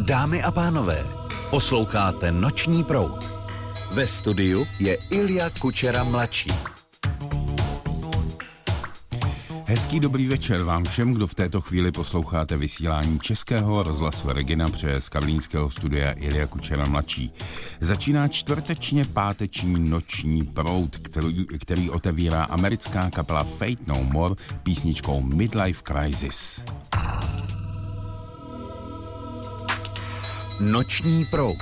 Dámy a pánové, posloucháte Noční proud. Ve studiu je Ilja Kučera mladší. Hezký dobrý večer vám všem, kdo v této chvíli posloucháte vysílání Českého rozhlasu Regina z karlínského studia Ilja Kučera mladší. Začíná čtvrtečně páteční Noční proud, který otevírá americká kapela Faith No More písničkou Midlife Crisis. Noční proud.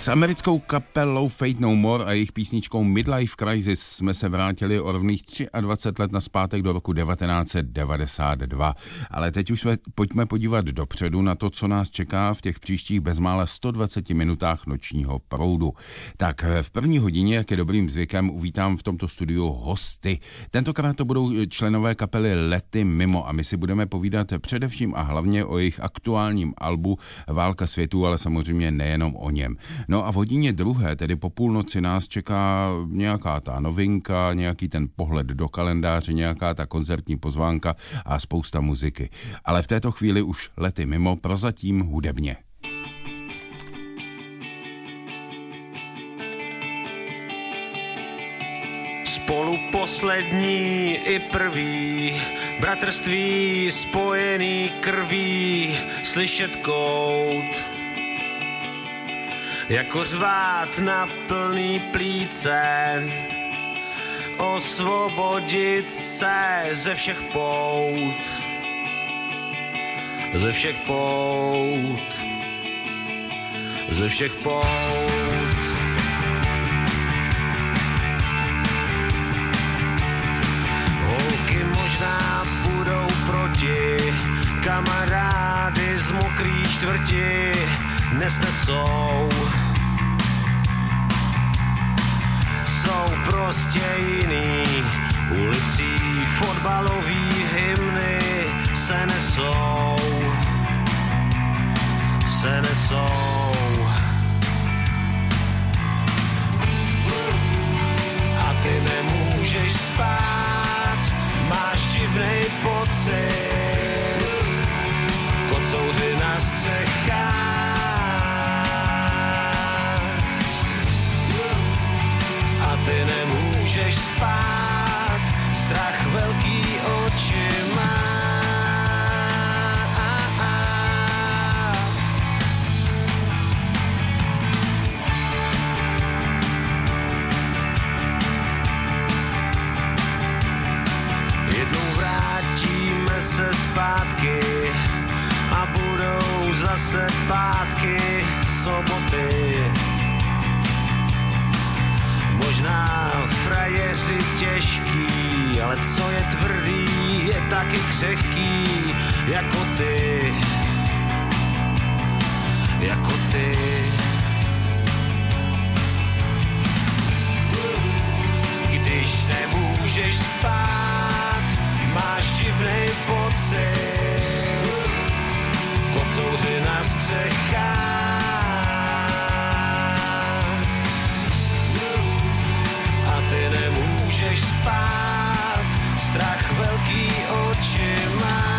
S americkou kapelou Faith No More a jejich písničkou Midlife Crisis jsme se vrátili o rovných 23 let nazpátek do roku 1992. Ale teď už pojďme podívat dopředu na to, co nás čeká v těch příštích bezmála 120 minutách nočního proudu. Tak v první hodině, jak je dobrým zvykem, uvítám v tomto studiu hosty. Tentokrát to budou členové kapely Lety Mimo a my si budeme povídat především a hlavně o jejich aktuálním albu Válka světů, ale samozřejmě nejenom o něm. No a v hodině druhé, tedy po půlnoci, nás čeká nějaká ta novinka, nějaký ten pohled do kalendáře, nějaká ta koncertní pozvánka a spousta muziky. Ale v této chvíli už Lety Mimo, prozatím hudebně. Spolu poslední i prvý, bratrství spojený krví, slyšet kout, jako řvát na plný plíce, osvobodit se ze všech pout, ze všech pout, ze všech pout. Holky možná budou proti, kamarády z mokrý čtvrti nesnesou. Jsou prostě jiný, ulicí fotbalový hymny se nesou, se nesou. A ty nemůžeš spát, máš divnej pocit, kocouřina střechách. A ty nemůžeš spát, strach velký oči má. Jednou vrátíme se zpátky a budou zase pátky soboty. Možná frajeři těžký, ale co je tvrdý, je taky křehký, jako ty, jako ty. Když nemůžeš spát, máš divnej pocit, kocouřina střechách. Ty nemůžeš spát, strach velký oči má.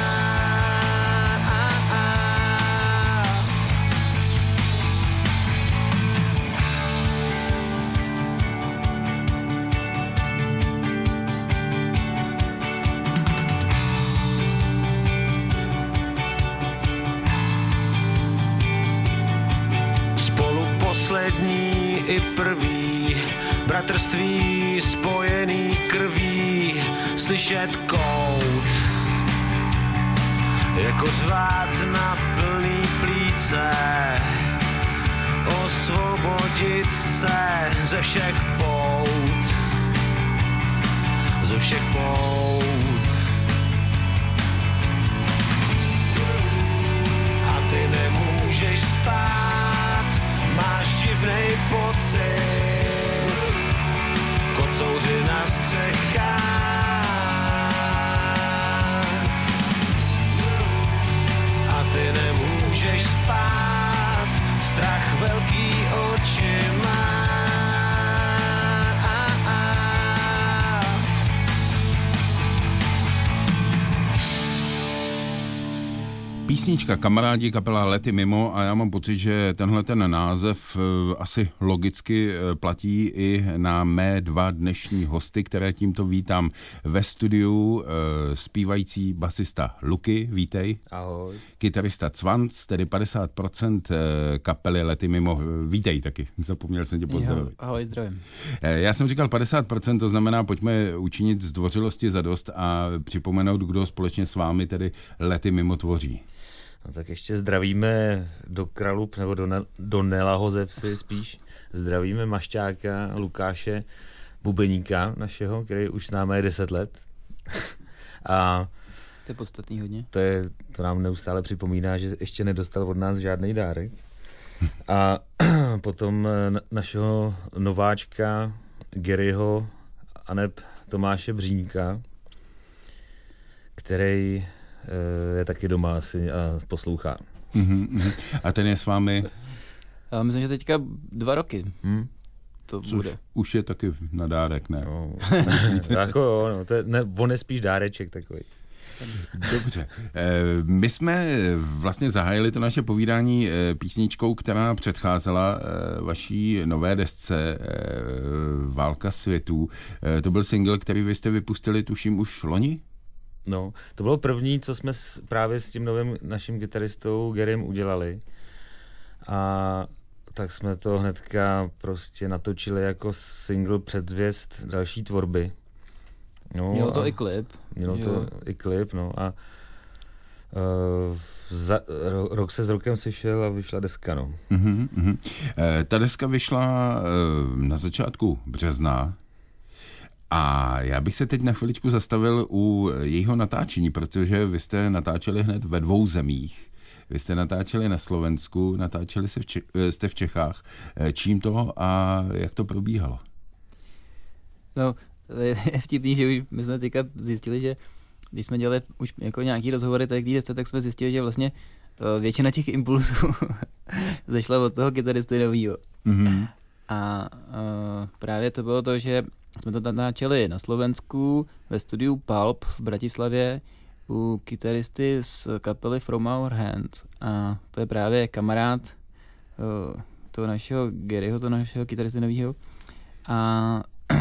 Spolu poslední i prvý, bratrství spojený krví, slyšet kout, jako řvát na plný plíce, osvobodit se ze všech pout, ze všech pout. A ty nemůžeš spát, máš divnej pocit, kocouřina střechách. A ty nemůžeš spát, strach velký oči má. Písnička Kamarádi, kapela Lety Mimo a já mám pocit, že tenhle ten název asi logicky platí i na mé dva dnešní hosty, které tímto vítám ve studiu. Zpívající basista Luky, vítej. Ahoj. Kytarista Cvanc, tedy 50% kapely Lety Mimo, vítej taky, zapomněl jsem tě pozdravit. Ahoj, zdravím. Já jsem říkal 50%, to znamená, pojďme učinit zdvořilosti zadost a připomenout, kdo společně s vámi tedy Lety Mimo tvoří. No tak ještě zdravíme do Kralup, nebo do Nelahoze spíš. Zdravíme Mašťáka, Lukáše, bubeníka našeho, který už s námi je 10 let. A to je podstatný hodně. To nám neustále připomíná, že ještě nedostal od nás žádný dárek. A potom našeho nováčka Garyho aneb Tomáše Bříňka, který je taky doma asi a poslouchá. A ten je s vámi? Já myslím, že teďka 2 roky. To bude. Už je taky na dárek, ne? No, jako jo, no, on je spíš dáreček takový. Dobře. My jsme vlastně zahájili to naše povídání písničkou, která předcházela vaší nové desce Válka světů. To byl single, který vy jste vypustili, tuším, už loni? No, to bylo první, co jsme právě s tím novým naším kytaristou Garym udělali. A tak jsme to hnedka prostě natočili jako single předzvěst další tvorby. No, mělo to i klip. Mělo to i klip, no a rok se s rokem sešel a vyšla deska, no. Ta deska vyšla na začátku března a já bych se teď na chviličku zastavil u jejího natáčení, protože vy jste natáčeli hned ve 2 zemích. Vy jste natáčeli na Slovensku, natáčeli jste v Čechách. Čím to a jak to probíhalo? No, je vtipný, že my jsme teďka zjistili, že když jsme dělali už jako nějaký rozhovory tak jsme zjistili, že vlastně většina těch impulsů zešla od toho kytaristy novýho. A právě to bylo to, že jsme to natáčeli na Slovensku ve studiu Pulp v Bratislavě u kytaristy z kapely From Our Hands. A to je právě kamarád toho našeho Garyho, toho našeho kytaristy novýho. A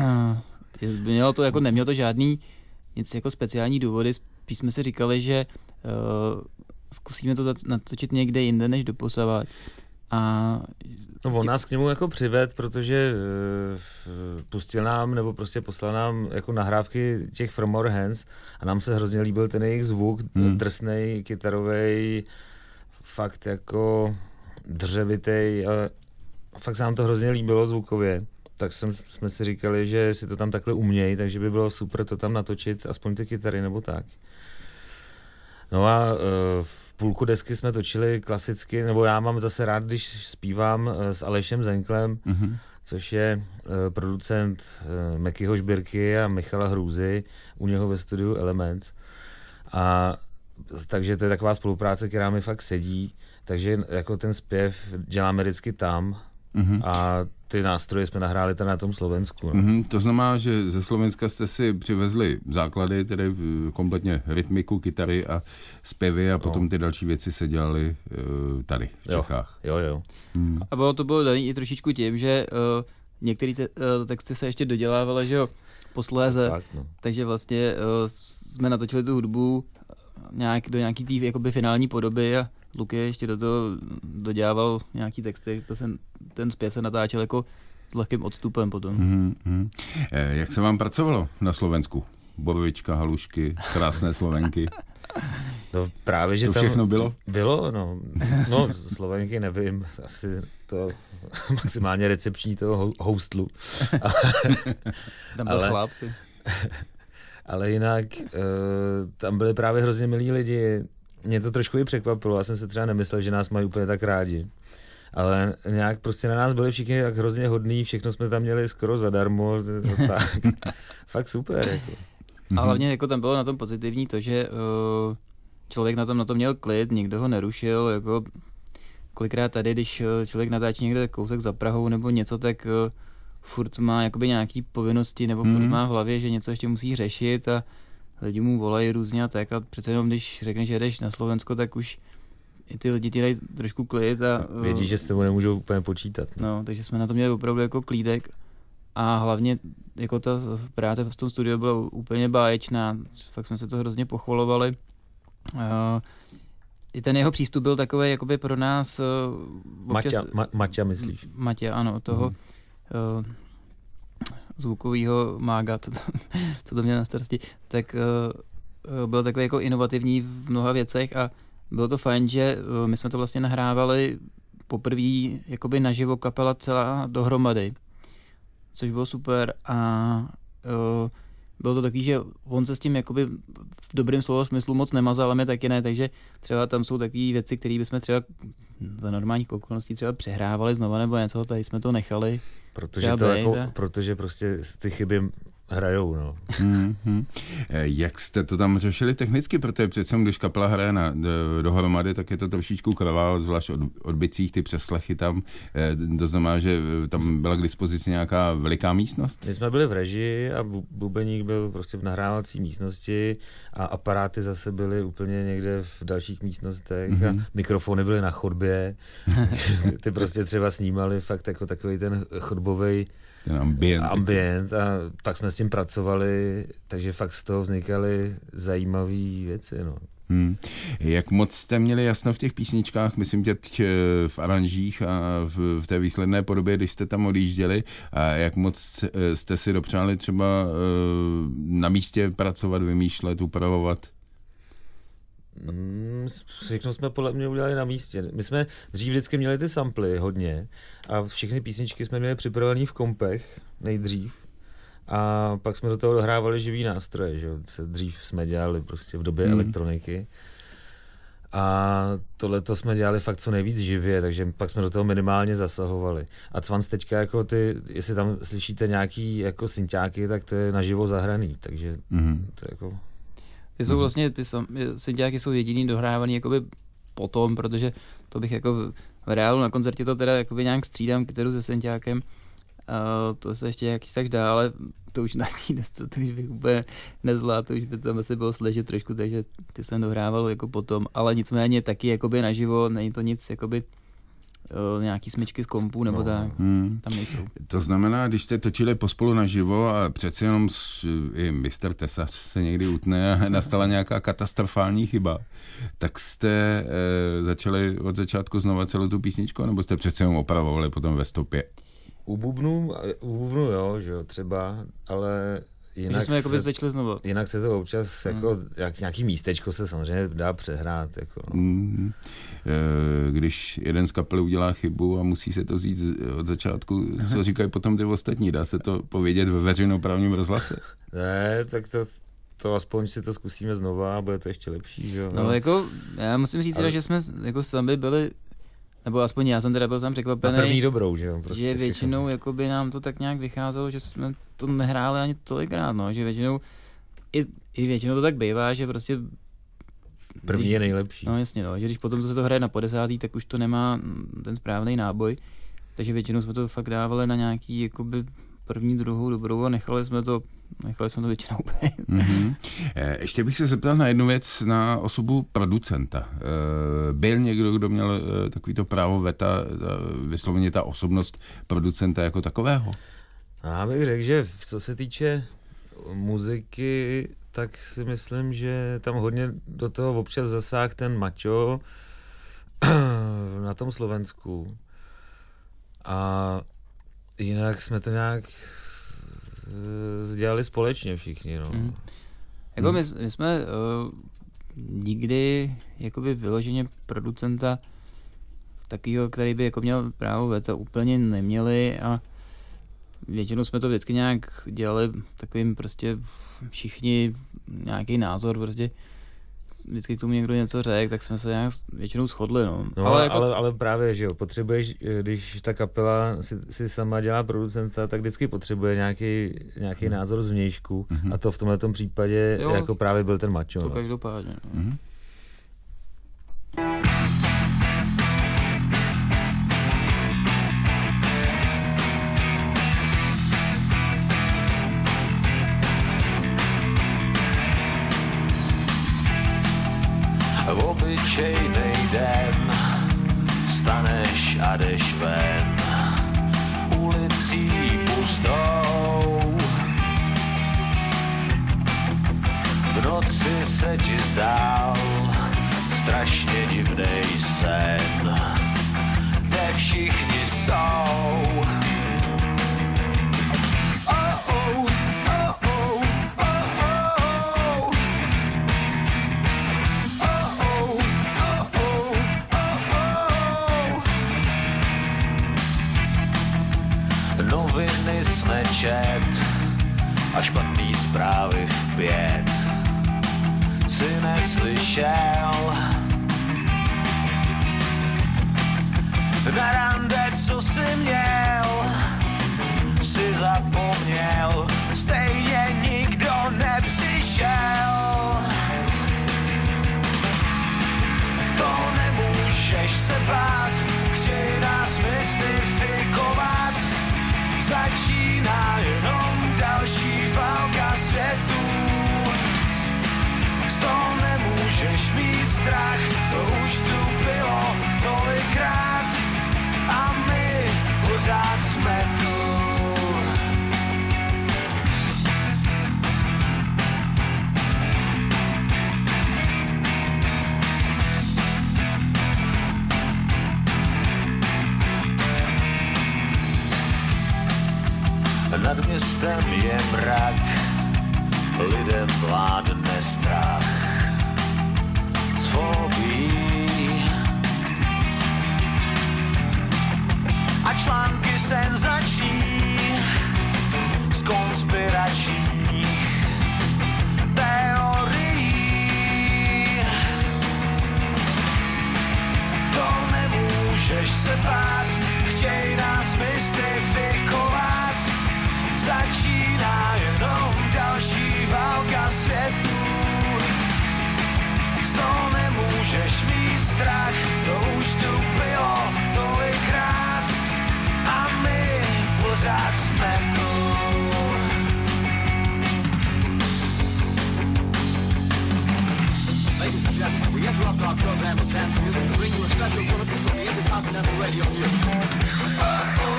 mělo to jako, nemělo to žádný nic jako speciální důvody, spíš jsme si říkali, že zkusíme to natočit někde jinde než doposavat. A no, on nás k němu jako přived, protože pustil nám, nebo prostě poslal nám jako nahrávky těch From Our Hands a nám se hrozně líbil ten jejich zvuk, drsnej, kytarovej, fakt jako dřevitej, fakt se nám to hrozně líbilo zvukově. Tak jsme si říkali, že si to tam takhle umějí, takže by bylo super to tam natočit, aspoň ty kytary nebo tak. No a v půlku desky jsme točili klasicky, nebo já mám zase rád, když zpívám s Alešem Zenklem, což je producent Mekyho Žbirky a Michala Hrůzy u něho ve studiu Elements. A takže to je taková spolupráce, která mi fakt sedí, takže jako ten zpěv děláme vždycky tam. A ty nástroje jsme nahráli tady na tom Slovensku. No. To znamená, že ze Slovenska jste si přivezli základy, tedy kompletně rytmiku, kytary a zpěvy a potom ty další věci se dělaly tady v Čechách. Jo. A to bylo daný i trošičku tím, že některé texty se ještě dodělávaly, že jo, posléze, takže vlastně jsme natočili tu hudbu do nějaký té jakoby finální podoby a Luky ještě do toho dodělával nějaký texty, že ten zpěv se natáčel jako s lehkým odstupem potom. Jak se vám pracovalo na Slovensku? Borovička, halušky, krásné Slovenky. No právě, že to všechno bylo? Bylo, no. No, Slovenky nevím, asi to maximálně recepční toho hostlu. Tam byl chlap. Ale jinak tam byli právě hrozně milí lidi. Mě to trošku i překvapilo, já jsem se třeba nemyslel, že nás mají úplně tak rádi. Ale nějak prostě na nás byli všichni tak hrozně hodní, všechno jsme tam měli skoro zadarmo, tak. Fakt super. Jako. A hlavně jako tam bylo na tom pozitivní to, že člověk na tom měl klid, nikdo ho nerušil, jako kolikrát tady, když člověk natáčí někde kousek za Prahou nebo něco, tak furt má jakoby nějaký povinnosti nebo furt má v hlavě, že něco ještě musí řešit a lidi mu volají různě a tak a přece jenom když řekneš, že jdeš na Slovensko, tak už i ty lidi ti dají trošku klid a vědí, že s tebou nemůžou úplně počítat. No, takže jsme na to měli opravdu jako klídek a hlavně jako ta práce v tom studiu byla úplně báječná, fakt jsme se to hrozně pochvalovali. I ten jeho přístup byl takový jakoby pro nás občas... Maťa myslíš? Maťa, ano, toho zvukovýho mága, co to měl na starosti, tak byl takový jako inovativní v mnoha věcech a bylo to fajn, že my jsme to vlastně nahrávali poprvé jakoby naživo kapela celá dohromady, což bylo super a bylo to takový, že on se s tím jakoby v dobrém slova smyslu moc nemazal, ale my taky ne, takže třeba tam jsou takové věci, které bychom třeba za normálních okolností třeba přehrávali znova nebo něco, tady jsme to nechali. Protože prostě ty chyby hrajou, no. Jak jste to tam řešili technicky, protože přece když kapela hraje dohromady, tak je to trošičku kravál, zvlášť od bicích, ty přeslechy tam, to znamená, že tam byla k dispozici nějaká veliká místnost? My jsme byli v režii a bubeník byl prostě v nahrávací místnosti a aparáty zase byly úplně někde v dalších místnostech a mikrofony byly na chodbě. Ty prostě třeba snímali fakt jako takový ten chodbovej ambient a pak jsme s tím pracovali, takže fakt z toho vznikaly zajímavé věci, no. Jak moc jste měli jasno v těch písničkách, myslím, že v aranžích a v té výsledné podobě, když jste tam odjížděli, a jak moc jste si dopřáli třeba na místě pracovat, vymýšlet, upravovat? Všechno jsme podle mě udělali na místě. My jsme dřív vždycky měli ty samply hodně a všechny písničky jsme měli připravený v kompech nejdřív a pak jsme do toho dohrávali živý nástroje, že dřív jsme dělali prostě v době elektroniky a tohleto jsme dělali fakt co nejvíc živě, takže pak jsme do toho minimálně zasahovali. A Cvans teďka jako jestli tam slyšíte nějaký jako synťáky, tak to je naživo zahraný, takže to je jako... Ty jsou vlastně, ty synťáky jsou jediný dohrávaný jakoby potom, protože to bych jako v reálu na koncertě to teda jakoby nějak střídám kytaru se synťákem, to se ještě jak tak dá, ale to už na té desce, to už bych úplně nezvládl, to už by tam asi bylo sležet trošku, takže ty jsem dohrával jako potom, ale nicméně taky jakoby naživo, není to nic jakoby nějaký smyčky z kompů nebo tak, tam nejsou. To znamená, když jste točili pospolu naživo a přeci jenom i Mr. Tesař se někdy utne a nastala nějaká katastrofální chyba, tak jste začali od začátku znova celou tu písničku, nebo jste přeci jenom opravovali potom ve stopě? U bubnu jo, že jo, třeba, ale jinak jsme jakoby začali znovu. Jinak se to občas jako nějaký místečko se samozřejmě dá přehrát. Jako, no. Když jeden z kapely udělá chybu a musí se to vzít od začátku, co říkají potom ty ostatní, dá se to povědět ve veřejnoprávním rozhlase? Ne, tak to aspoň si to zkusíme znova a bude to ještě lepší. Že jo? No jako, já musím říct, že jsme jako sami byli, nebo aspoň já jsem teda byl sám překvapený, na první dobrou, že jo? Prostě že většinou jakoby nám to tak nějak vycházelo, že jsme to nehráli ani tolikrát, no, že většinou i většinou to tak bývá, že prostě první je nejlepší. No jasně, no, že když potom se to hraje na 50., tak už to nemá ten správný náboj, takže většinou jsme to fakt dávali na nějaký jakoby první, druhou dobrou a nechali jsme to většinou být. Ještě bych se zeptal na jednu věc, na osobu producenta. Byl někdo, kdo měl takovýto právo veta, vysloveně ta osobnost producenta jako takového? Já bych řekl, že co se týče muziky, tak si myslím, že tam hodně do toho občas zasáhl ten Maťo na tom Slovensku. A jinak jsme to nějak dělali společně všichni, no. Jako my jsme nikdy jakoby vyloženě producenta takovýho, který by jako měl právo veta, úplně neměli a většinou jsme to vždycky nějak dělali takovým prostě všichni nějaký názor, prostě vždycky k tomu někdo něco řekl, tak jsme se nějak většinou shodli, no. Ale právě, že jo, potřebuješ, když ta kapela si sama dělá producenta, tak vždycky potřebuje nějaký názor zvnějšku a to v tomhletom případě jako právě byl ten Maťo. To každopádně, no. Obyčejnej den, vstaneš a jdeš ven, ulicí pustou. V noci se ti zdál strašně divnej sen, kde všichni jsou. přišel. Na rande, co jsi měl, si zapomněl, stejně nikdo nepřišel. To nemůžeš se bát, chtěj nás mystifikovat. Začíná jenom další válka světů. Z toho nemůžeš mít strach, to už tu bylo tolikrát a my pořád jsme tu. Nad městem je mrak, lidem vládne strach z fobií a články senzační z konspiračních teorií. To nemůžeš se bát, chtěj nás mystifikovat. Začíná jenom další válka světů. Z toho nemůžeš mít strach, to už tu bylo tolikrát a my pořád jsme tu. Ladies and gentlemen, we interrupt our program of dance music to bring you a special bulletin from the Intercontinental Radio News.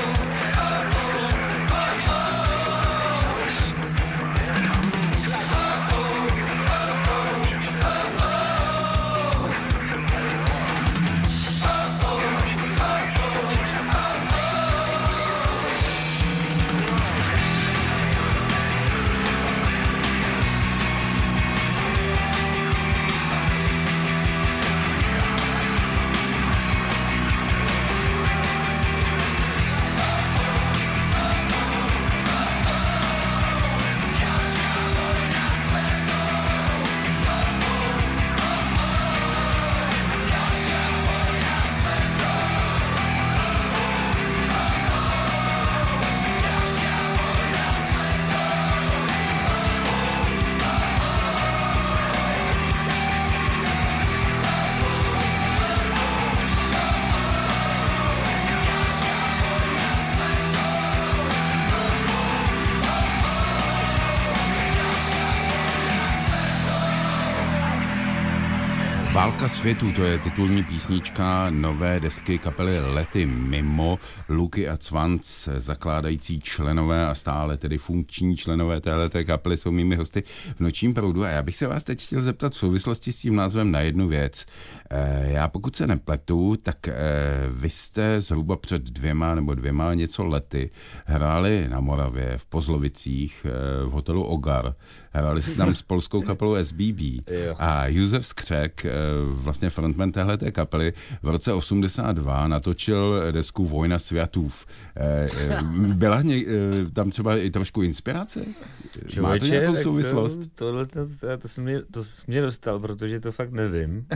Válka světů, to je titulní písnička nové desky kapely Lety Mimo. Luky a Cvanc, zakládající členové a stále tedy funkční členové téhleté kapely, jsou mými hosty v Nočním proudu. A já bych se vás teď chtěl zeptat v souvislosti s tím názvem na jednu věc. Já pokud se nepletu, tak vy jste zhruba před dvěma něco lety hráli na Moravě, v Pozlovicích, v hotelu Ogar. Hráli jste tam s polskou kapelou SBB. A Josef Skřek, vlastně frontman téhleté kapely, v roce 82 natočil desku Vojna světův. Byla tam třeba i trošku inspirace? Má to nějakou souvislost? To jsi mě dostal, protože to fakt nevím.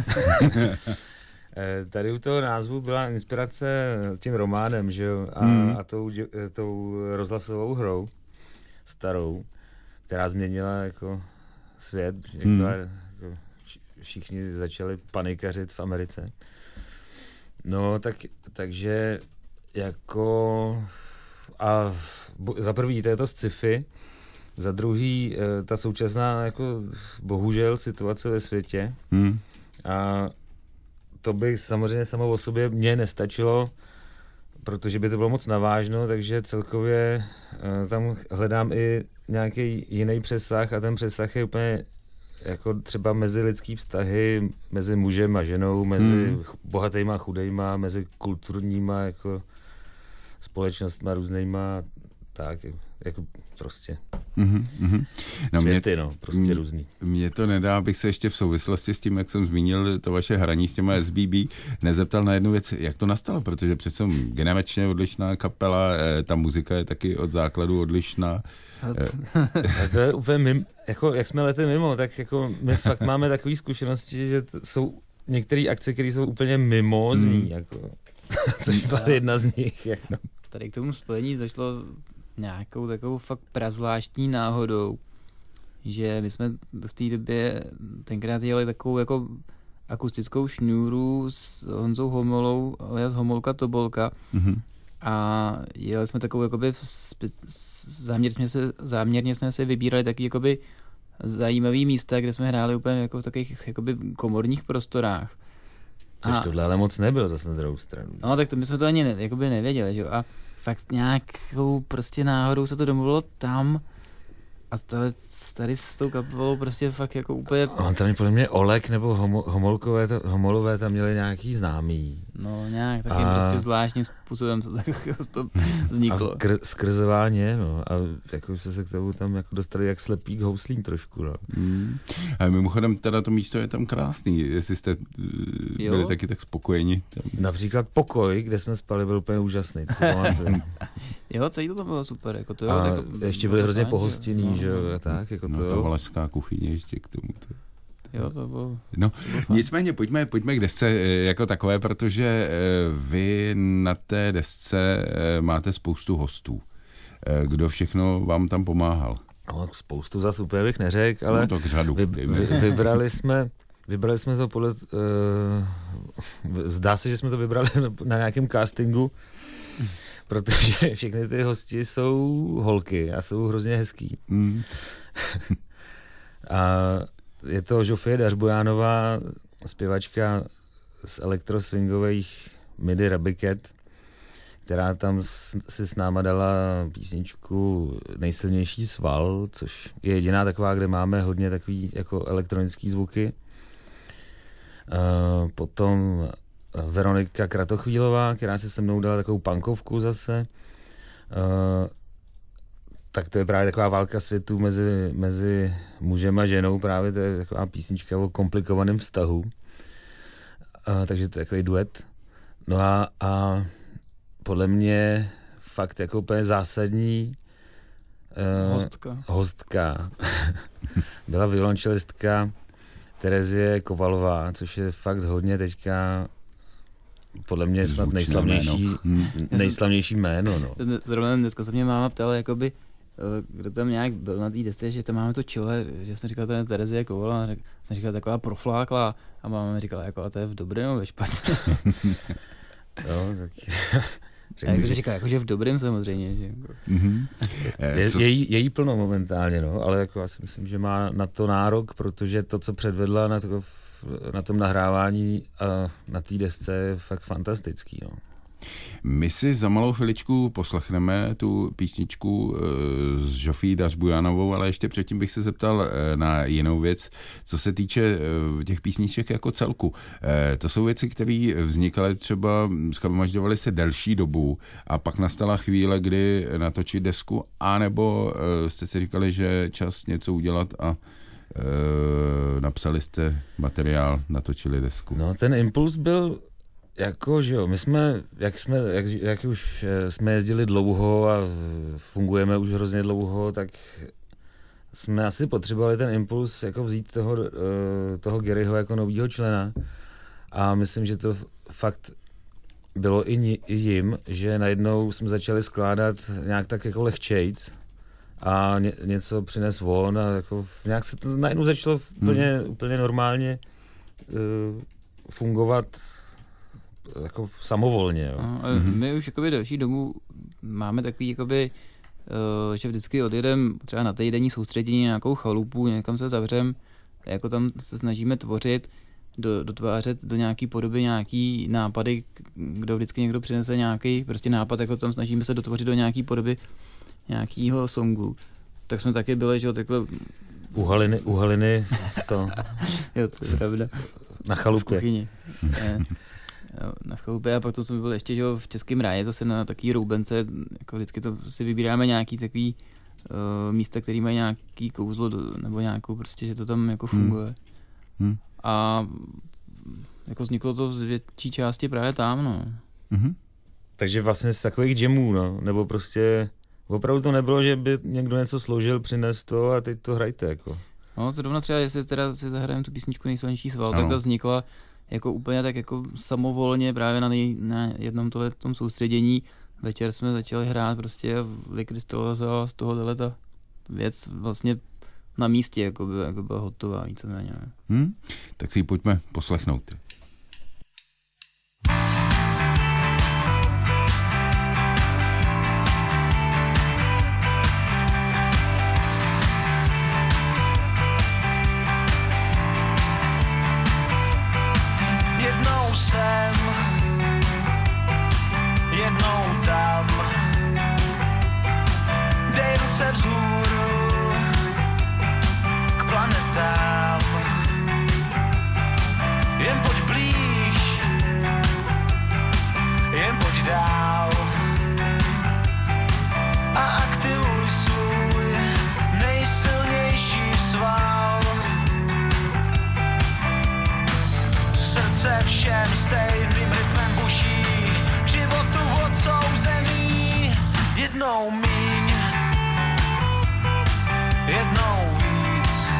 Tady u toho názvu byla inspirace tím románem, že jo, a tou rozhlasovou hrou starou, která změnila jako svět, jako všichni začali panikařit v Americe. No, takže jako a za prvý to je to sci-fi, za druhý ta současná jako bohužel situace ve světě a to by samozřejmě samo o sobě mně nestačilo, protože by to bylo moc navážno, takže celkově tam hledám i nějaký jiný přesah a ten přesah je úplně jako třeba mezi lidský vztahy, mezi mužem a ženou, mezi bohatýma a chudejma, mezi kulturníma jako společnostma různýma, tak jako prostě. No světy, prostě různý. Mě to nedá, abych se ještě v souvislosti s tím, jak jsem zmínil to vaše hraní s těma SBB, nezeptal na jednu věc, jak to nastalo, protože přece generačně odlišná kapela, ta muzika je taky od základu odlišná. A to je úplně jako jak jsme lety mimo, tak jako my fakt máme takové zkušenosti, že jsou některé akce, které jsou úplně mimózní, jako, což byla jedna z nich. Jako. Tady k tomu spojení zašlo nějakou takovou fakt pravzvláštní náhodou, že my jsme v té době tenkrát jeli takovou jako akustickou šňůru s Honzou Homolou, alias Homolka Tobolka. A jeli jsme takovou jakoby záměrně jsme se vybírali taky jakoby zajímavý místa, kde jsme hráli úplně jako v takových jakoby komorních prostorách. Což tohle ale moc nebyl zase na druhou stranu. No tak to my jsme to ani jakoby nevěděli, že jo. A fakt nějakou prostě náhodou se to domluvilo tam a tady s tou kapelou prostě fakt jako úplně... On tam podle mě Olek nebo Homolové tam měli nějaký známý. No nějak takým prostě zvláštním způsobem to vzniklo. A skrzováně, no. A jako se k tomu tam jako dostali jak slepý k houslím trošku, no. A mimochodem teda to místo je tam krásný, jestli jste byli taky tak spokojeni. Například pokoj, kde jsme spali, byl úplně úžasný. Jo, celý to tam bylo super. Jako to, a jako, ještě byli hrozně pohostinný, že jo, tak, jako to. Ta valeská kuchyně ještě k tomu. Jo, to bylo... No, nicméně pojďme k desce jako takové, protože vy na té desce máte spoustu hostů. Kdo všechno vám tam pomáhal? No, spoustu zase úplně bych neřekl, ale no, tak řadu, vybrali jsme to podle... zdá se, že jsme to vybrali na nějakém castingu, protože všechny ty hosti jsou holky a jsou hrozně hezký. A je to Žofie Dařbojánová, zpěvačka z elektroswingových MIDI Rabiket, která tam si s náma dala písničku Nejsilnější sval, což je jediná taková, kde máme hodně takový jako elektronický zvuky. Potom Veronika Kratochvílová, která si se mnou dala takovou punkovku zase. Tak to je právě taková válka světů mezi mužem a ženou, právě to je taková písnička o komplikovaném vztahu. Takže to je takový duet. No a podle mě fakt jako úplně zásadní hostka byla violončelistka Terezie Kovalová, což je fakt hodně teďka podle mě snad nejslavnější jméno. No. Zrovna dneska se mě máma ptala, jakoby, kdo tam nějak byl na té desce, že tam máme to čile, že jsem říkal, to je Terezie Kovalová, jsem říkal, taková profláklá a máma mi říkala, jako, a to je v dobrém nebo ve špatně. No, tak... A jak jsi říkal, jakože v dobrém samozřejmě. Že... Je jí plno momentálně, no, ale jako já si myslím, že má na to nárok, protože to, co předvedla na tom nahrávání a na té desce je fakt fantastický. No. My si za malou chviličku poslechneme tu písničku s Žofí Dařbojánovou, ale ještě předtím bych se zeptal na jinou věc, co se týče těch písniček jako celku. To jsou věci, které vznikaly třeba, shromažďovaly se delší dobu a pak nastala chvíle, kdy natočit desku, anebo jste si říkali, že čas něco udělat a napsali jste materiál, natočili desku. No, ten impuls byl jako, že jo, my jsme, jak už jsme jezdili dlouho a fungujeme už hrozně dlouho, tak jsme asi potřebovali ten impuls jako vzít toho Garyho jako novýho člena a myslím, že to fakt bylo i jim, že najednou jsme začali skládat nějak tak jako lehčejc a něco přines on a jako nějak se to najednou začalo úplně normálně fungovat jako samovolně. Jo. No, my už jakoby další dobu máme takový, jakoby, že vždycky odjedem třeba na týdenní soustředění nějakou chalupu, někam se zavřem, jako tam se snažíme tvořit, dotvářet do nějaký podoby, nějaký nápady, kdo vždycky někdo přinese nějaký prostě nápad, jako tam snažíme se dotvořit do nějaký podoby nějakýho songu. Tak jsme taky byli, že takhle... U Haliny to... Jo, to je pravda. Na chalupě. Na chalupě a pak to jsme byli ještě, že v Českém ráji zase na takový roubence, jako vždycky to si vybíráme nějaký takový místa, který mají nějaký kouzlo nebo nějakou prostě, že to tam jako funguje. A jako vzniklo to z větší části právě tam, no. Takže vlastně z takových jamů, no, nebo prostě Opravdu to nebylo, že by někdo něco složil, přines to a teď to hrajte, jako. No, zrovna třeba, jestli teda si zahrajeme tu písničku Nejsilnější sval, tak ta vznikla jako úplně tak jako samovolně právě na jednom tom soustředění. Večer jsme začali hrát prostě a vykrystalizovala z tohohle ta věc vlastně na místě, jako byla hotová víceméně. Tak si ji pojďme poslechnout. Jednou jsem, jednou tam, dej ruce vzhůru k planetám. Jen pojď blíž, jen pojď dál a aktivuj svůj nejsilnější sval. Srdce všem stejným rytmem buší, k životu odsouzený. Jednou míň, jednou víc,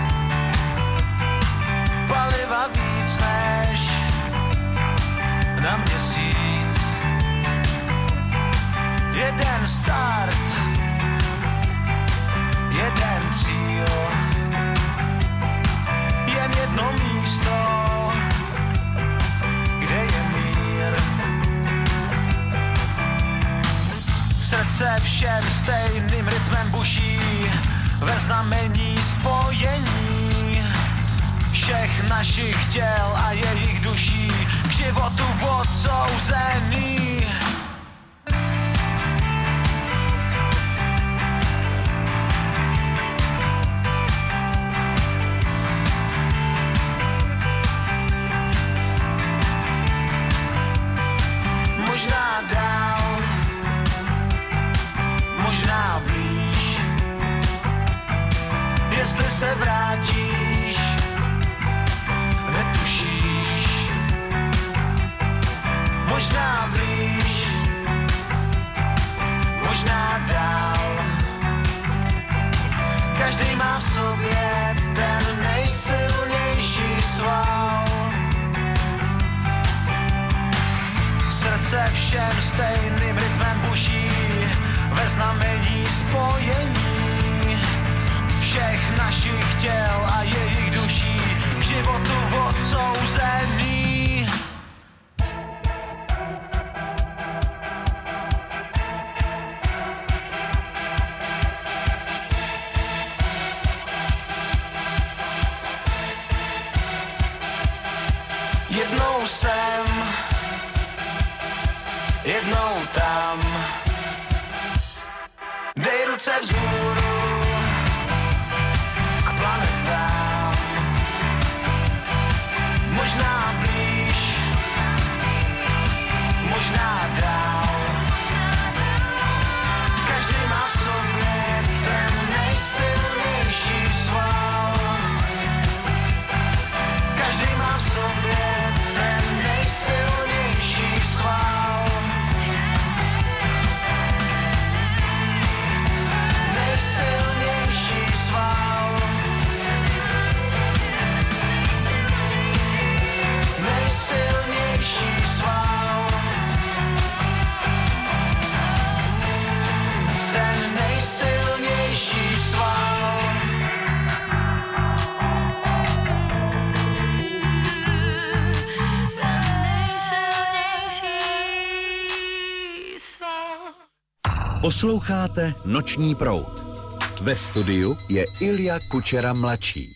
paliva víc než na měsíc. Jeden start, jeden cíl, jen jedno místo, kde je mír. Srdce všem stejným rytmem buší, ve znamení spojení všech našich těl a jejich duší, k životu odsouzený. Možná dál, možná blíž, jestli se vrátíš, netušíš. Možná blíž, možná dál, každý má v sobě ten nejsilnější sval. Srdce všem stejným rytmem buší, ve znamení spojení všech našich těl a jejich duší, k životu odsouzený. Jednou jsem, jednou tam, dej ruce vzhůru k planetám. Možná blíž, možná dál, každý má v sobě ten nejsilnější sval. Každý má v sobě ten nejsilnější sval. Nejsilnější sval. Nejsilnější sval. Ten nejsilnější sval. Posloucháte Noční proud. Ve studiu je Ilja Kučera mladší.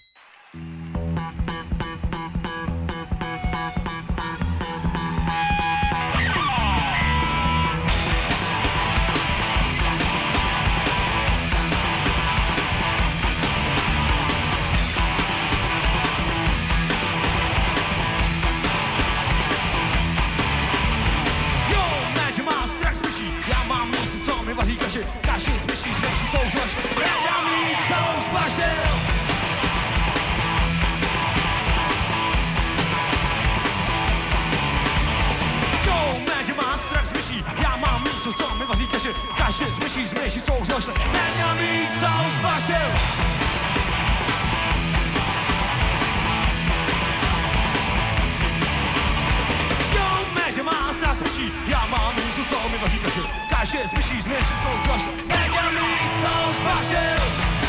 Kaši zvyší, zmenší soužož, já mít celou splašil. kaši zmyší, souřeš, neděl mít celou spaštil. Jo, méže má strach smyší, já mám místu, co mi vaří kaši zmyší, souřeš, neděl mít celou spaštil.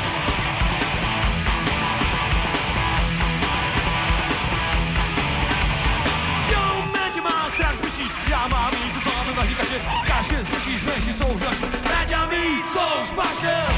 Já mám místo, co mi vaří kaši zmyší, souřeš, neděl mít celou spaštil.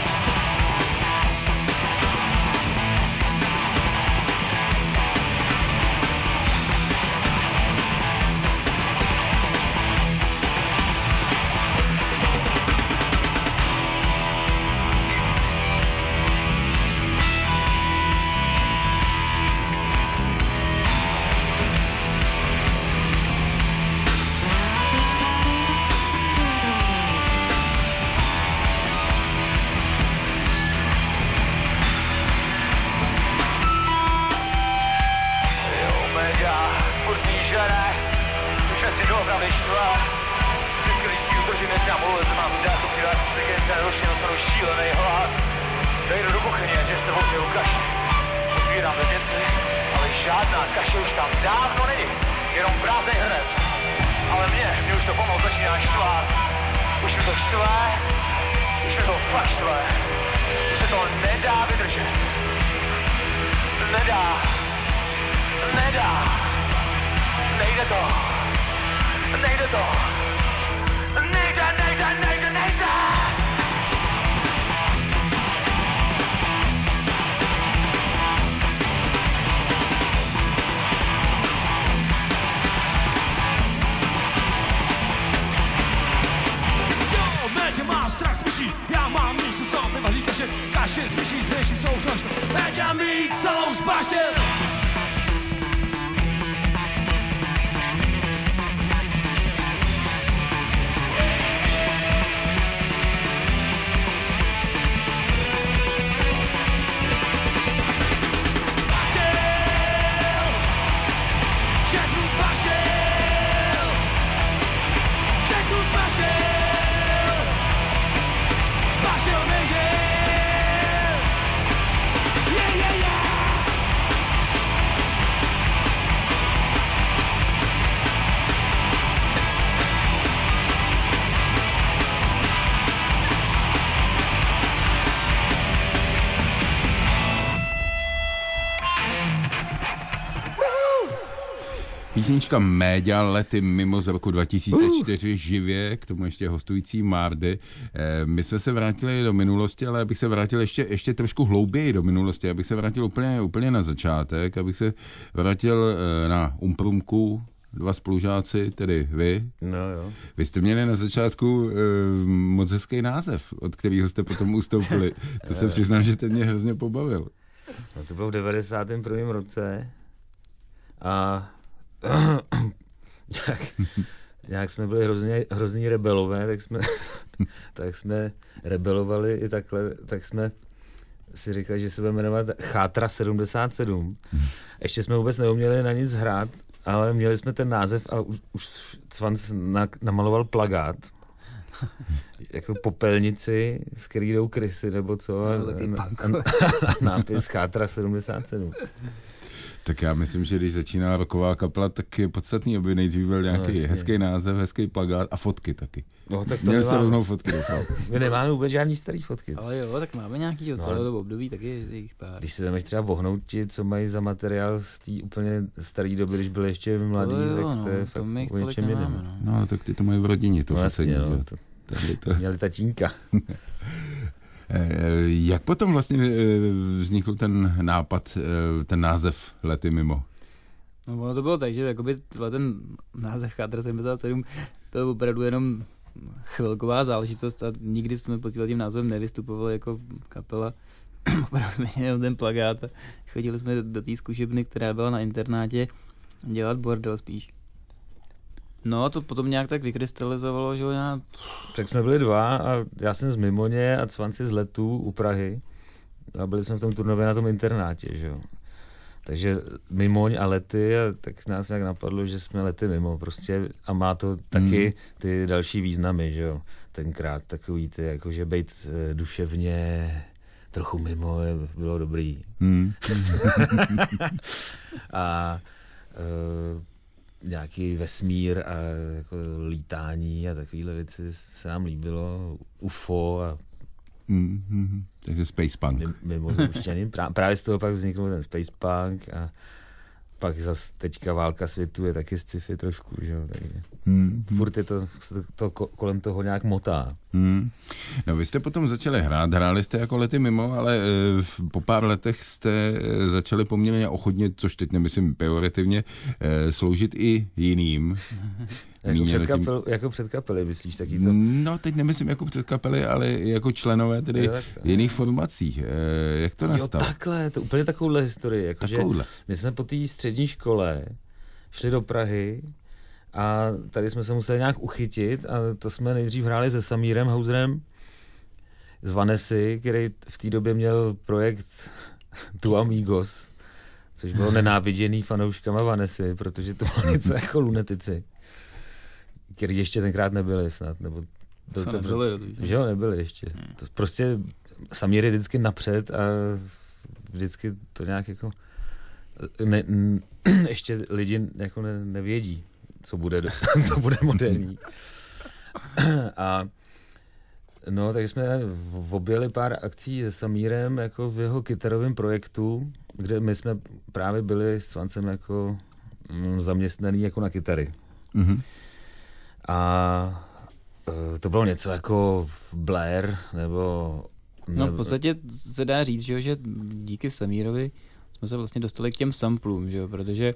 Já mám místo, co mi vaří kaši zmyší, souřeš, neděl mít celou spaštil. Písnička Méďa lety mimo z roku 2004 živě, k tomu ještě hostující Mardy. My jsme se vrátili do minulosti, ale abych se vrátil ještě trošku hlouběji do minulosti, abych se vrátil úplně na začátek, abych se vrátil na Umprumku, dva spolužáci, tedy vy. No jo. Vy jste měli na začátku moc hezký název, od kterého jste potom ustoupili. To se přiznám, že ten mě hrozně pobavil. No to bylo v 91. roce a nějak jsme byli hrozní rebelové, tak jsme rebelovali i takhle, tak jsme si říkali, že se budeme jmenovat Chátra 77. Ještě jsme vůbec neuměli na nic hrát, ale měli jsme ten název a už Cvans namaloval plakát. Jako popelnici, z který jdou krysy, nebo co, a nápis Chátra 77. Tak já myslím, že když začíná rocková kapela, tak je podstatný, aby nejdřív byl nějaký hezký název, hezký plakát a fotky taky. No, tak to měli jste rovnou fotky, doufám. My nemáme vůbec žádný starý fotky. Ale jo, tak máme nějaký celého dobu období, taky je jich pár. Když se jdeme třeba vohnouti, co mají za materiál z té úplně staré doby, když byli ještě mladí, tak to je fakt o něčem jiném. No, tak ty to mají v rodině, to vlastně. Měli tatínka. Jak potom vlastně vznikl ten nápad, ten název Lety mimo? No, ono to bylo tak, že jakoby ten název Chátra 77 byl opravdu jenom chvilková záležitost a nikdy jsme pod tím názvem nevystupovali jako kapela. Opravdu jsme měli ten plakát a chodili jsme do té zkušebny, která byla na internátě, dělat bordel spíš. No, to potom nějak tak vykrystalizovalo, že jo, Tak jsme byli dva a já jsem z Mimoně a Cvanci z Letů u Prahy a byli jsme v tom Turnově na tom internátě, že jo. Takže Mimoň a Lety, a tak nás nějak napadlo, že jsme Lety mimo prostě a má to taky ty další významy, že jo. Tenkrát takový ty, jakože bejt duševně trochu mimo bylo dobrý. A nějaký vesmír a jako lítání a takovýhle věci se nám líbilo, UFO a takže Space Punk. Mimozemšťanin. Právě z toho pak vznikl ten Space Punk a pak zase teďka Válka světu je taky sci-fi trošku, že jo, takže furt je to kolem toho nějak motá. No vy jste potom začali hrát, hráli jste jako Lety mimo, ale po pár letech jste začali poměrně ochotně, což teď nemyslím pejorativně, sloužit i jiným. Jako před kapely, myslíš taky to? No, teď nemyslím jako před kapely, ale jako členové tedy jiných formací. Jak to nastalo? Jo, takhle, to úplně takovouhle historii. Jako my jsme po té střední škole šli do Prahy a tady jsme se museli nějak uchytit a to jsme nejdřív hráli se Samírem Hauserem z Vanessy, který v té době měl projekt Tu Amigos, což bylo nenáviděný fanouškama Vanessy, protože to bylo něco jako lunetici, který ještě tenkrát nebyli snad, nebo že jo, nebyli ještě. To prostě Samír je vždycky napřed a vždycky to nějak jako ještě lidi jako nevědí, co bude moderní. A no, takže jsme objeli pár akcí se Samírem jako v jeho kytarovém projektu, kde my jsme právě byli s Cvancem jako zaměstnaný jako na kytary. A to bylo něco jako Blair, nebo... No v podstatě se dá říct, že díky Samírovi jsme se vlastně dostali k těm samplům, že jo, protože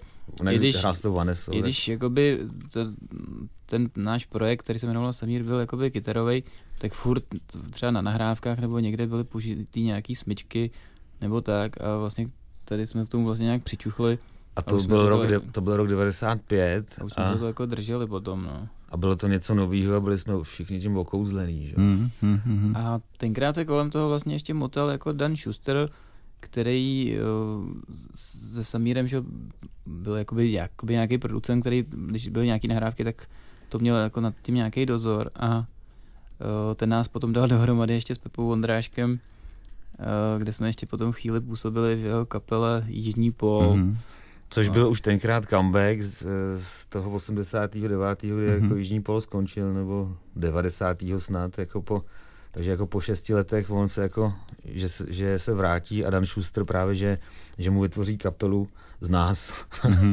i když jakoby ten náš projekt, který se jmenoval Samír, byl jakoby kytarovej, tak furt třeba na nahrávkách nebo někde byly použitý nějaký smyčky nebo tak a vlastně tady jsme k tomu vlastně nějak přičuchli. A to byl rok 95. A už jsme se to jako drželi potom, no. A bylo to něco novýho a byli jsme všichni tím okouzlený, že? A tenkrát se kolem toho vlastně ještě motal jako Dan Schuster, který se Samírem, že byl jakoby nějaký producent, který, když byly nějaký nahrávky, tak to měl jako nad tím nějaký dozor a ten nás potom dal dohromady ještě s Pepou Vondráškem, kde jsme ještě potom chvíli působili v jeho kapele Jižní pól. Což byl už tenkrát comeback z toho 89. kdy jako Jižní pól skončil, nebo 90. snad, jako takže jako po 6 letech on se jako, že se vrátí a Dan Schuster právě, že mu vytvoří kapelu z nás.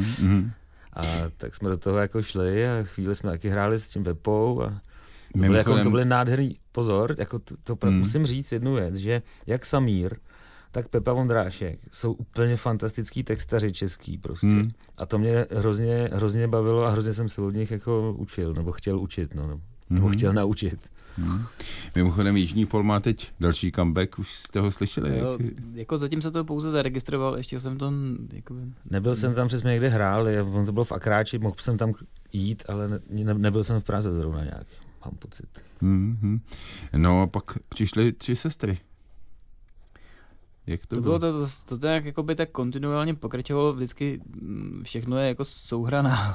A tak jsme do toho jako šli a chvíli jsme taky hráli s tím Pepou a to byly nádherný, pozor, jako to musím říct jednu věc, že jak Samír, tak Pepa Vondrášek jsou úplně fantastický textaři český prostě. A to mě hrozně bavilo a hrozně jsem se od nich jako učil, nebo chtěl učit, nebo chtěl naučit. Mimochodem Jižní pól má teď další comeback, už jste ho slyšeli? Jo, jako zatím se to pouze zaregistroval, ještě jsem to... Jako... Nebyl jsem tam přesně někde hrál, on to byl v Akráči, mohl jsem tam jít, ale nebyl jsem v Praze zrovna nějak, mám pocit. No a pak přišly 3 sestry. Jak to bylo? To tak, jakoby tak kontinuálně pokračovalo, vždycky všechno je jako souhraná.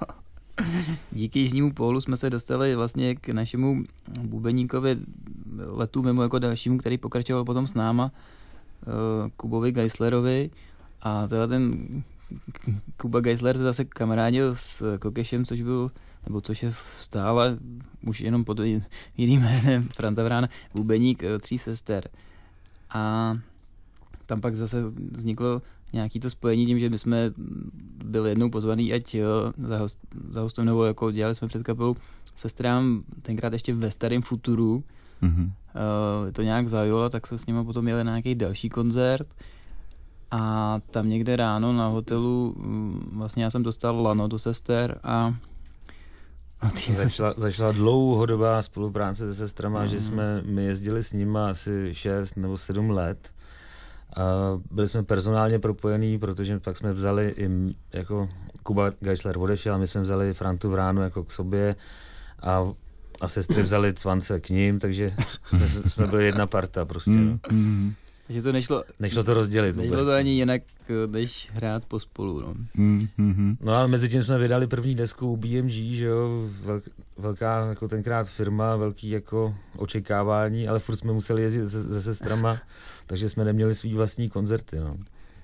Díky Jižnímu pólu jsme se dostali vlastně k našemu bubeníkovi Letu mimo jako dalšímu, který pokračoval potom s náma, Kubovi Geislerovi, a teda ten Kuba Geisler se zase kamarádil s Kokešem, což je stále už jenom pod jiným jménem Franta Vrána, bubeník 3 sester. A tam pak zase vzniklo nějaký to spojení tím, že my jsme byli jednou pozvaný, ať za hostem, nebo jako dělali jsme před kapelou sestrám, tenkrát ještě ve Starém Futuru. To nějak zaujalo, tak se s nimi potom jeli na nějaký další koncert a tam někde ráno na hotelu vlastně já jsem dostal lano do sester a Začala dlouhodobá spolupráce se sestrama, že my jezdili s nimi asi 6 nebo 7 let. A byli jsme personálně propojení, protože pak jsme vzali jako Kuba Geisler odešel a my jsme vzali Frantu Vránu jako k sobě a sestry vzali Cvance k ním, takže jsme byli jedna parta prostě. Takže to nešlo to rozdělit. Nešlo to ani jinak, než hrát pospolu. No. No a mezi tím jsme vydali první desku BMG, že jo, velká jako tenkrát firma, velký jako očekávání, ale furt jsme museli jezdit se sestrama, takže jsme neměli svý vlastní koncerty, no.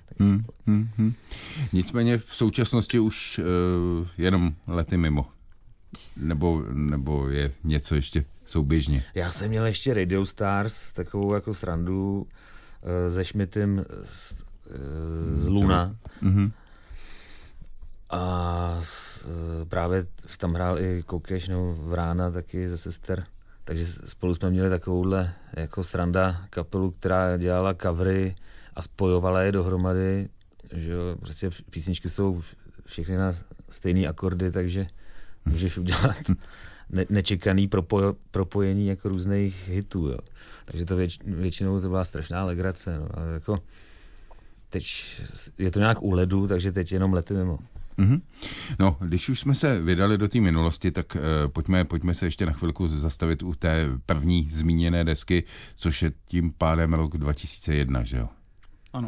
Nicméně v současnosti už jenom lety mimo. Nebo je něco ještě souběžně? Já jsem měl ještě Radio Stars, takovou jako srandu se Schmidtem z Luna. A právě tam hrál i Kokeš nebo Vrána taky ze sester. Takže spolu jsme měli takovouhle jako sranda kapelu, která dělala covery a spojovala je dohromady. Že jo, prostě písničky jsou všechny na stejný akordy, takže můžeš udělat nečekaný propojení jako různých hitů. Jo. Takže to většinou to byla strašná legrace. No. A jako teď je to nějak u ledu, takže teď jenom lety mimo. No, když už jsme se vydali do té minulosti, tak pojďme se ještě na chvilku zastavit u té první zmíněné desky, což je tím pádem rok 2001, že jo? Ano.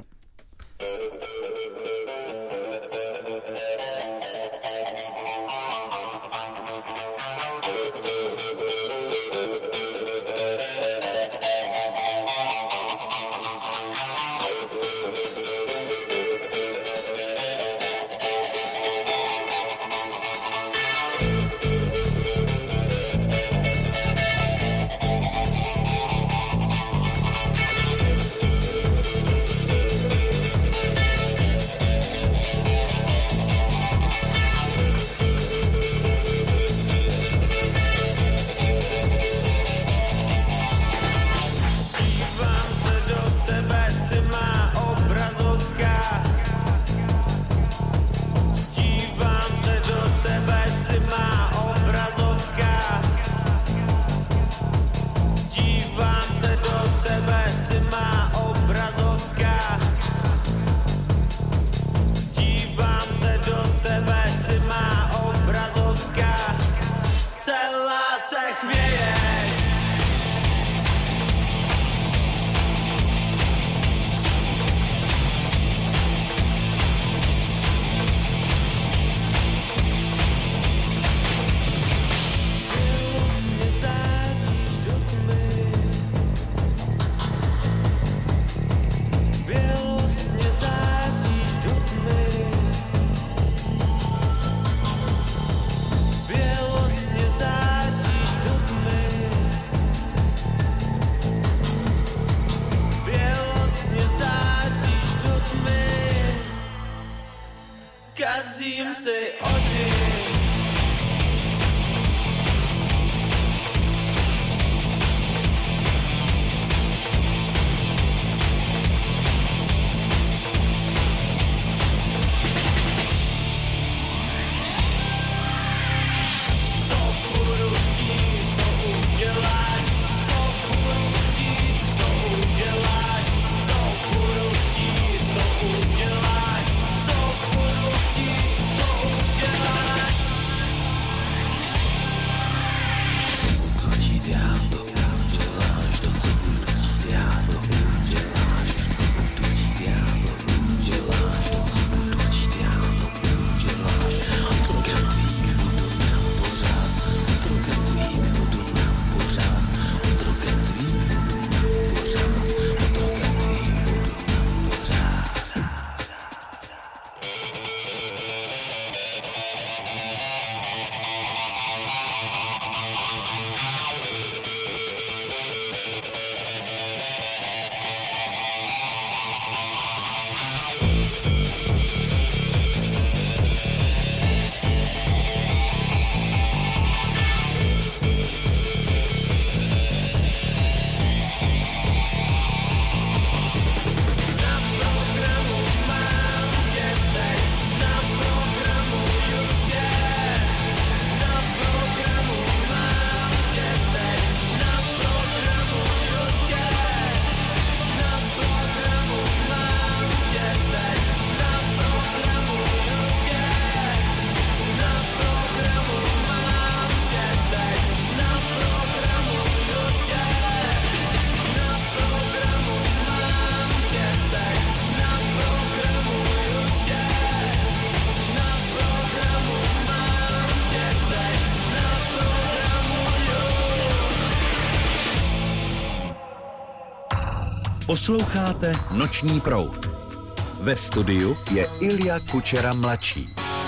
Posloucháte Noční proud. Ve studiu je Ilja Kučera mladší.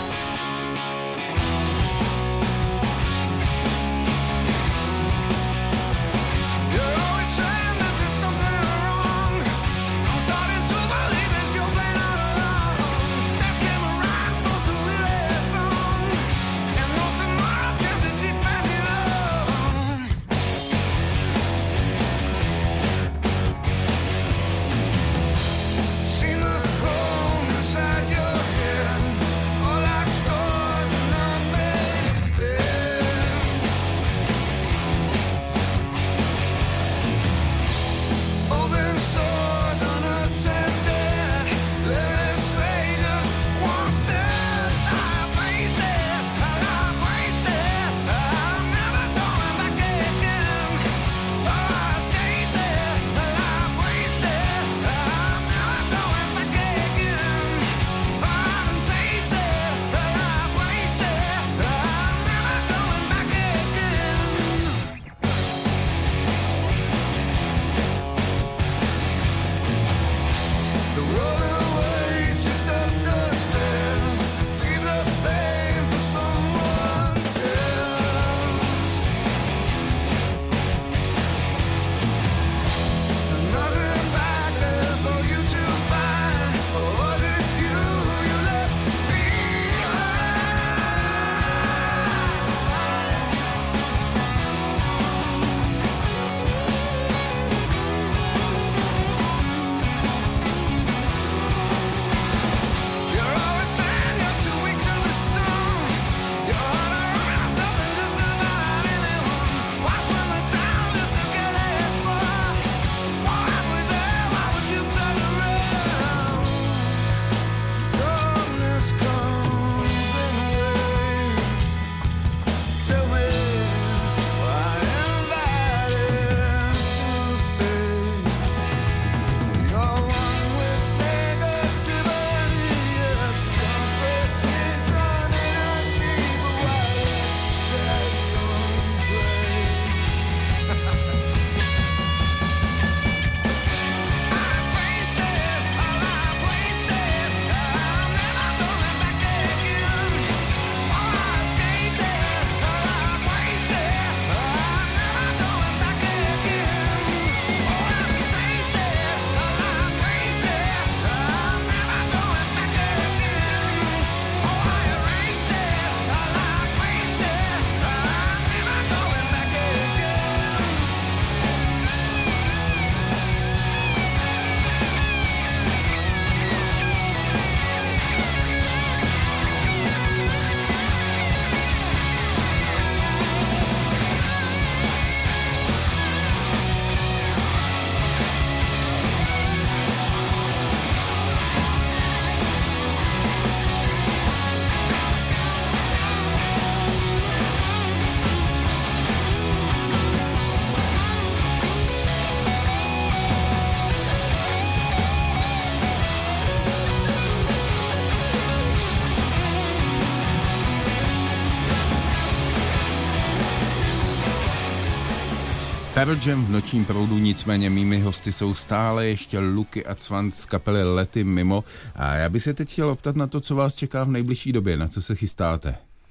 Pearl Jam v Nočním proudu, nicméně mými hosty jsou stále ještě Luky a Cvan z kapely Lety mimo. A já bych se teď chtěl optat na to, co vás čeká v nejbližší době, na co se chystáte.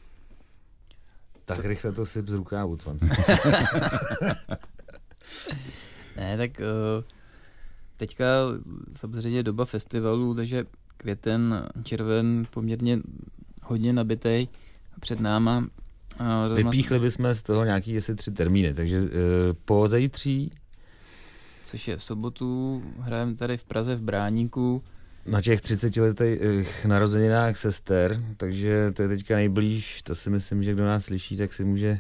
Tak rychle to syp z rukávu, Cvan. Ne, tak teďka samozřejmě doba festivalů, takže květen, červen poměrně hodně nabitej před náma. Vypíchli bychom z toho nějaký asi 3 termíny, takže po zítří, což je v sobotu, hrajeme tady v Praze v Bráníku. Na těch 30 letých narozeninách sester, takže to je teďka nejblíž, to si myslím, že kdo nás slyší, tak si může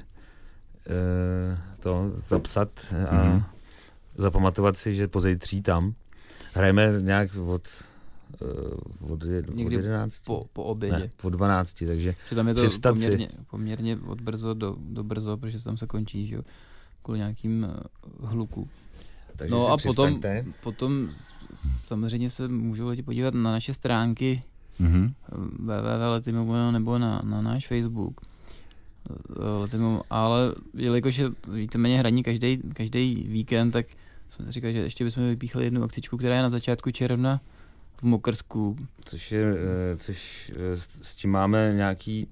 to zapsat a zapamatovat si, že pozítří tam. Hrajeme nějak od 11. Po obědě. Ne, po 12, takže tam je to přivstaci. poměrně od brzo do brzo, protože tam se končí, že jo, kvůli nějakým hluku. Takže no a potom samozřejmě se můžou lidi podívat na naše stránky www.letymimo nebo na náš Facebook. Ale jelikož je víceméně hraní každý víkend, tak Jsme říkali, že ještě bychom vypíchli jednu akcičku, která je na začátku června v Mokrsku. Což s tím máme nějaký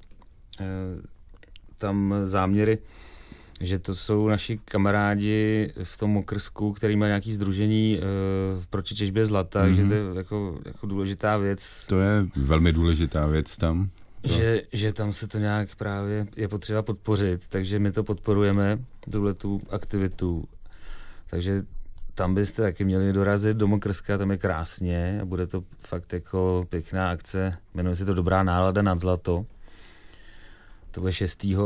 tam záměry, že to jsou naši kamarádi v tom Mokrsku, který má nějaký sdružení proti těžbě zlata, takže to je jako důležitá věc. To je velmi důležitá věc tam. Že tam se to nějak právě je potřeba podpořit, takže my to podporujeme, tuhletu aktivitu. Takže tam byste taky měli dorazit do Mokrska, tam je krásně a bude to fakt jako pěkná akce. Jmenuje se to Dobrá nálada nad zlato. To bude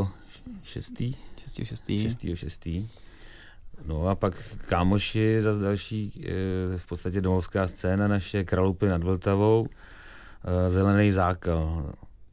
6. No a pak kámoši, zase další, v podstatě domovská scéna naše, Kralupy nad Vltavou, Zelený zákal,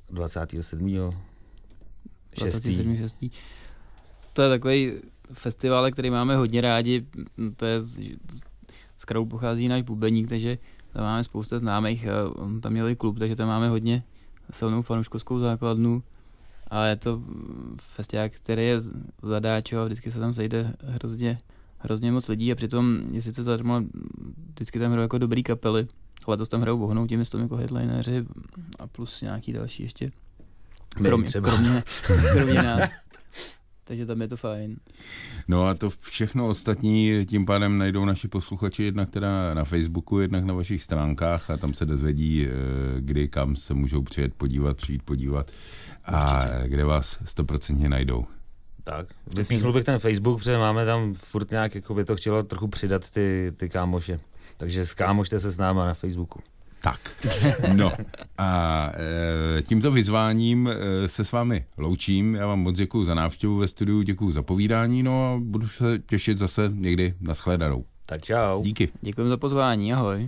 27.6. To je takový festival, který máme hodně rádi. To je, z Kralup pochází náš bubeník, takže tam máme spousta známých. On tam měl i klub, takže tam máme hodně silnou fanouškovskou základnu. Ale je to festiák, který je zadáčo a vždycky se tam sejde hrozně moc lidí a přitom je sice zadarmo, vždycky tam hrajou jako dobrý kapely. Letos tam hrajou Vohnoutí, myslím jako headlineři a plus nějaký další ještě. Kromě nás. Takže tam je to fajn. No a to všechno ostatní tím pádem najdou naši posluchači jednak teda na Facebooku, jednak na vašich stránkách a tam se dozvědí, kdy kam se můžou přijít podívat a určitě. Kde vás 100% najdou. Tak, vypíchnul bych ten Facebook, protože máme tam furt nějak, jako by to chtělo trochu přidat ty kámoše. Takže skámošte se s náma na Facebooku. Tak, no a tímto vyzváním se s vámi loučím. Já vám moc děkuju za návštěvu ve studiu, děkuju za povídání, no a budu se těšit zase někdy na shledanou. Tak čau. Díky. Děkujem za pozvání, ahoj.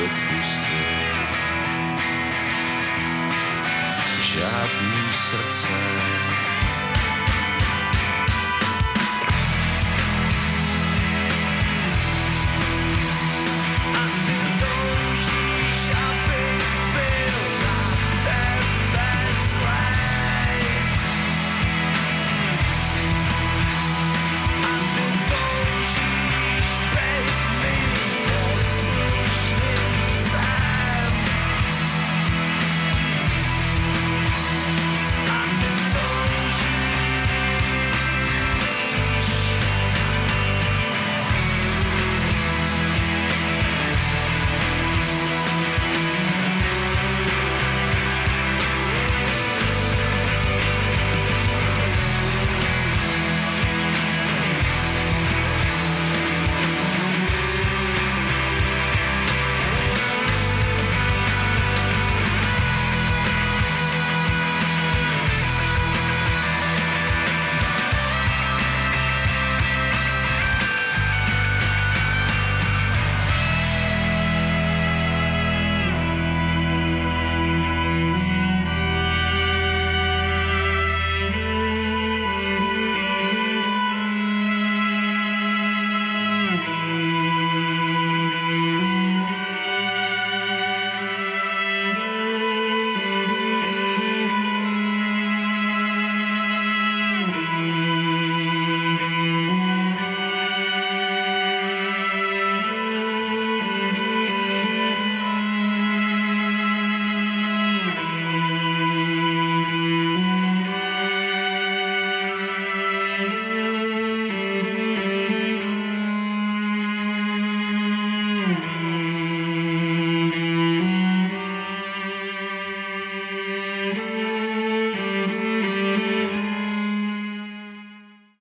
do pusy. Žádný srdce. A ty toužíš, aby byl na tebe zlej. A ty toužíš být mým poslušným psem. A ty toužíš.